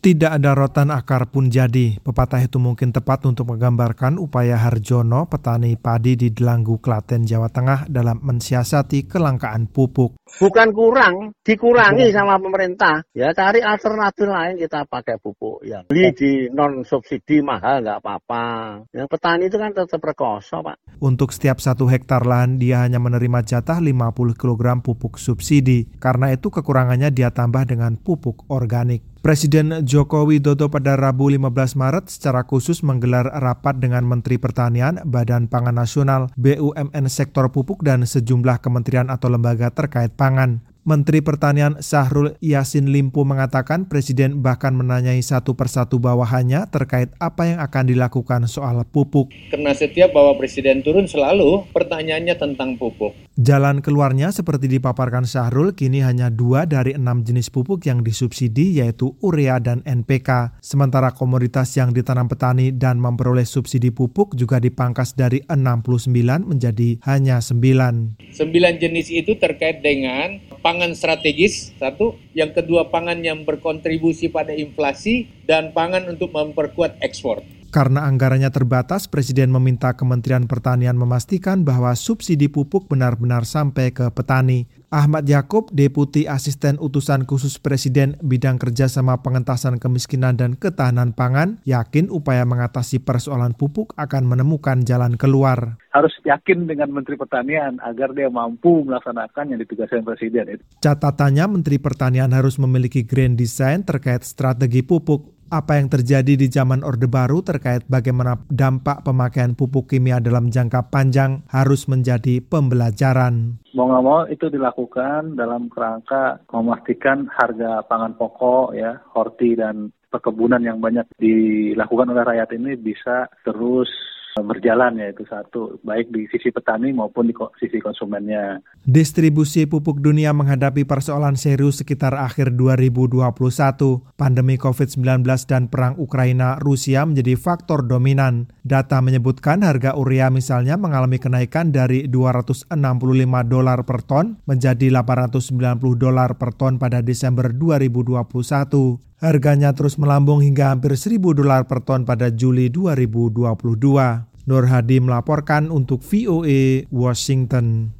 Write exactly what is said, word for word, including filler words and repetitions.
Tidak ada rotan akar pun jadi. Pepatah itu mungkin tepat untuk menggambarkan upaya Harjono, petani padi di Delanggu, Klaten, Jawa Tengah dalam mensiasati kelangkaan pupuk. Bukan kurang, dikurangi sama pemerintah. Ya cari alternatif lain, kita pakai pupuk. Ya, beli di non subsidi mahal nggak apa-apa. Yang petani itu kan tetap rekoso, Pak. Untuk setiap satu hektar lahan dia hanya menerima jatah lima puluh kilogram pupuk subsidi. Karena itu kekurangannya dia tambah dengan pupuk organik. Presiden Joko Widodo pada Rabu lima belas Maret secara khusus menggelar rapat dengan Menteri Pertanian, Badan Pangan Nasional, B U M N sektor pupuk dan sejumlah kementerian atau lembaga terkait pangan. Menteri Pertanian Syahrul Yassin Limpo mengatakan Presiden bahkan menanyai satu persatu bawahannya terkait apa yang akan dilakukan soal pupuk. Karena setiap Bapak Presiden turun selalu pertanyaannya tentang pupuk. Jalan keluarnya seperti dipaparkan Syahrul, kini hanya dua dari enam jenis pupuk yang disubsidi yaitu urea dan N P K. Sementara komoditas yang ditanam petani dan memperoleh subsidi pupuk juga dipangkas dari enam puluh sembilan menjadi hanya sembilan. Sembilan jenis itu terkait dengan pangan strategis, satu. Yang kedua, pangan yang berkontribusi pada inflasi, dan pangan untuk memperkuat ekspor. Karena anggarannya terbatas, Presiden meminta Kementerian Pertanian memastikan bahwa subsidi pupuk benar-benar sampai ke petani. Ahmad Yakub, Deputi Asisten Utusan Khusus Presiden Bidang Kerjasama Pengentasan Kemiskinan dan Ketahanan Pangan, yakin upaya mengatasi persoalan pupuk akan menemukan jalan keluar. Harus yakin dengan Menteri Pertanian agar dia mampu melaksanakan yang ditugaskan Presiden. Catatannya, Menteri Pertanian harus memiliki grand design terkait strategi pupuk. Apa yang terjadi di zaman Orde Baru terkait bagaimana dampak pemakaian pupuk kimia dalam jangka panjang harus menjadi pembelajaran. Mau nggak mau itu dilakukan dalam kerangka memastikan harga pangan pokok, ya, horti dan perkebunan yang banyak dilakukan oleh rakyat ini bisa terus berjalan, ya, itu satu, baik di sisi petani maupun di sisi konsumennya. Distribusi pupuk dunia menghadapi persoalan serius sekitar akhir dua ribu dua puluh satu. Pandemi covid sembilan belas dan perang Ukraina-Rusia menjadi faktor dominan. Data menyebutkan harga urea misalnya mengalami kenaikan dari dua ratus enam puluh lima dolar per ton menjadi delapan ratus sembilan puluh dolar per ton pada Desember dua ribu dua puluh satu. Harganya terus melambung hingga hampir seribu dolar per ton pada Juli dua ribu dua puluh dua. Nur Hadi melaporkan untuk V O A Washington.